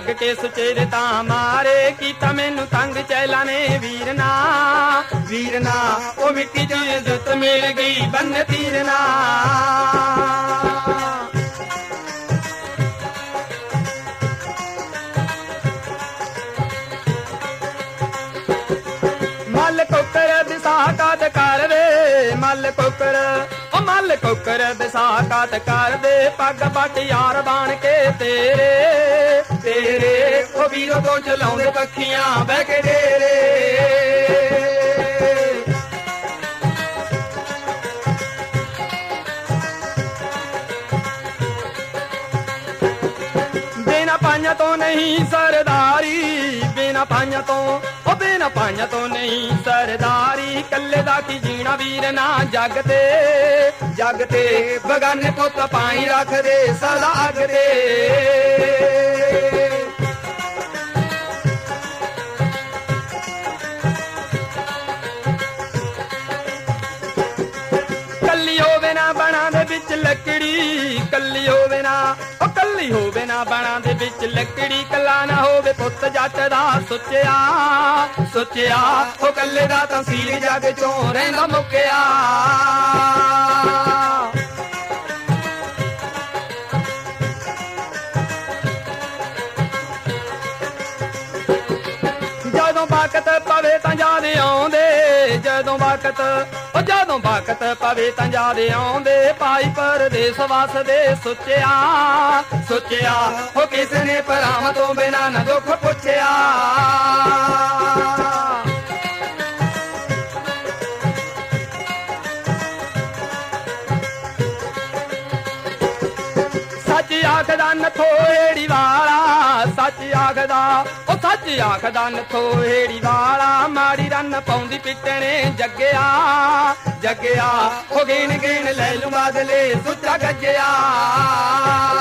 ਲੱਗ ਕੇ ਸੁਚੇਰੇ ਤਾਂ ਮਾਰੇ ਕੀਤਾ ਮੈਨੂੰ ਤੰਗ ਚੈਲਾ ਨੇ ਵੀਰਨਾ ਵੀਰਨਾ ਉਹ ਮਿੱਟੀ ਚ ਇੱਜ਼ਤ ਮਿਲ ਗਈ ਬੰਨ ਤੀਰਨਾ ਮੱਲ ਕੋਕਰ ਵਿਸਾਖਾਤ ਕਰ ਵੇ ਮੱਲ ਕੋਕਰ ਉਹ ਮੱਲ ਕੋਕਰ ਵਿਸਾਖਾਤ ਕਰ ਦੇ ਪੱਗ ਬੱਟ ਯਾਰ ਬਣ ਕੇ ਤੇਰੇ ਤੇਰੇ ਉਹ ਵੀਰੋ ਤੋਂ ਚਲਾਉਂਦੇ ਪੱਖੀਆਂ ਬਹਿ ਕੇ ਡੇਰੇ ਬਿਨਾ ਪਾਈਆਂ ਤੋਂ ਨਹੀਂ ਸਰਦਾਰੀ ਬਿਨਾ ਪਾਈਆਂ ਤੋਂ ਉਹ ਬਿਨਾ ਪਾਈਆਂ ਤੋਂ ਨਹੀਂ ਸਰਦਾਰੀ ਕੱਲੇ ਦਾ ਕੀ ਜੀਣਾ ਵੀਰ ਨਾ ਜੱਗ ਤੇ ਬਗਾਨੇ ਪੁੱਤ ਪਾਈ ਰੱਖਦੇ ਸਦਾ ਅੱਗ ਤੇ ਕੱਲੀ ਹੋਵੇ ਨਾ ਬਣਾ ਦੇ ਵਿੱਚ ਲੱਕੜੀ ਕੱਲੀ ਹੋਵੇ ਨਾ ਉਹ ਕੱਲੀ ਹੋਵੇ ਨਾ ਬਣਾ ਦੇ ਵਿੱਚ ਲੱਕੜੀ ਕੱਲਾ ਨਾ ਹੋਵੇ ਪੁੱਤ ਜੱਟ ਦਾ ਸੁੱਚਿਆ ਸੁੱਚਿਆ ਉਹ ਕੱਲੇ ਦਾ ਤਾਂ ਸੀਲ ਜੱਗ ਚੋਂ ਰਹਿੰਦਾ ਮੁੱਕਿਆ ਜਦੋਂ ਵਕਤ ਪਵੇ ਤਾਂ ਯਾਦ ਆਉਂਦੇ ਜਦੋਂ ਵਕਤ ਪਵੇ ਤਾਂ ਯਾਦ ਆਉਂਦੇ ਭਾਈ ਪਰਦੇਸ ਵਸਦੇ ਸੁੱਚਿਆ ਸੁੱਚਿਆ ਉਹ ਕਿਸ ਨੇ ਭਰਾਵਾਂ ਤੋਂ ਬਿਨਾਂ ਨਾ ਦੁੱਖ ਪੁੱਛਿਆ ਸੱਚ ਆਖਦਾ ਨਥੋੜੀ ਵਾਲਾ ਸੱਚ ਆਖਦਾ ਉਹ ਸੱਚ ਆਖਦਾ ਨਥੋੜੀ ਵਾਲਾ ਮਾੜੀ ਰੰਨ ਪਾਉਂਦੀ ਪਿੱਟਣੇ ਜੱਗਿਆ ਜੱਗਿਆ ਉਹ ਗਿਣ ਗਿਣ ਲੈ ਲੂ ਬਾਦਲੇ ਸੁੱਚਾ ਗੱਜਿਆ